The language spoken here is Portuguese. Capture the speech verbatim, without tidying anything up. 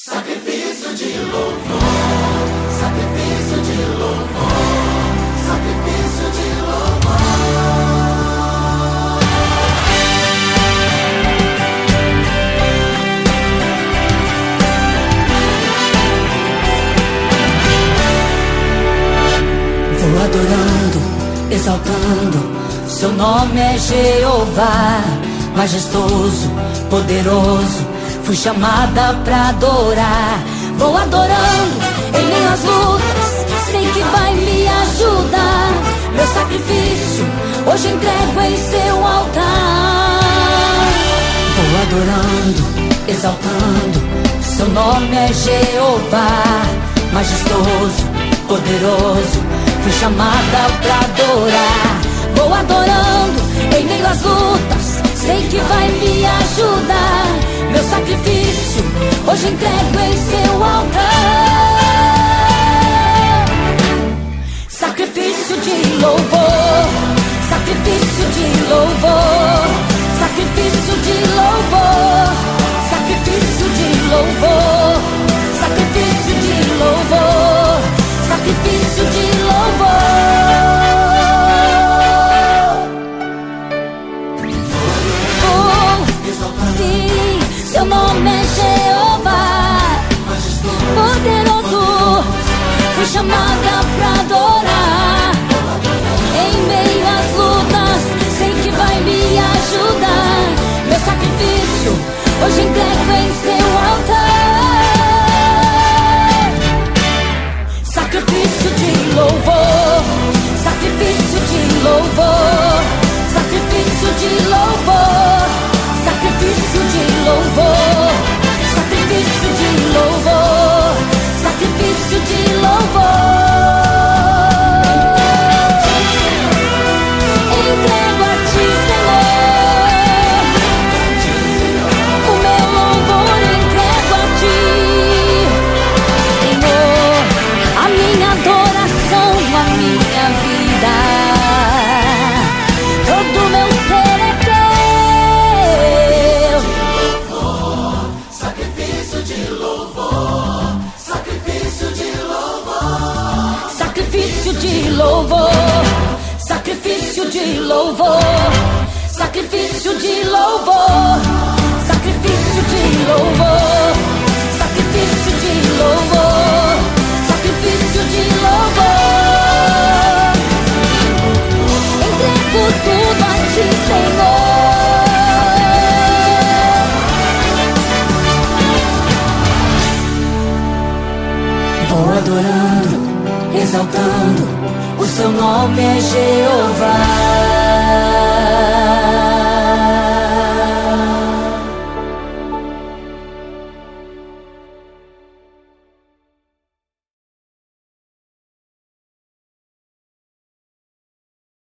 Sacrifício de louvor, sacrifício de louvor, sacrifício de louvor. Vou adorando, exaltando, seu nome é Jeová, majestoso, poderoso. Fui chamada pra adorar. Vou adorando em meio às lutas, sei que vai me ajudar. Meu sacrifício hoje entrego em seu altar. Vou adorando, exaltando, seu nome é Jeová, majestoso, poderoso. Fui chamada pra adorar. Vou adorando em meio às lutas, sei que vai me ajudar. Meu sacrifício hoje entrego em seu altar. Sacrifício de louvor, sacrifício de louvor, sacrifício de louvor, sacrifício de louvor, sacrifício de louvor, sacrifício de louvor. Seu nome é Jeová, poderoso. Fui chamada pra adorar. Em meio às lutas, sei que vai me ajudar. Meu sacrifício hoje entrego em seu altar. Sacrifício de louvor, sacrifício de louvor, sacrifício de louvor, sacrifício de louvor, sacrifício de louvor, sacrifício de louvor. Entrego a ti, Senhor, o meu louvor entrego a ti, Senhor, a minha adoração, a minha vida, todo o meu ser é Sacrifício de louvor, sacrifício de louvor, sacrifício de louvor, sacrifício de louvor, sacrifício de louvor, sacrifício de louvor, sacrifício de louvor, sacrifício de louvor. Entrego tudo a ti, Senhor. Vou adorando, exaltando, o seu nome é Jeová.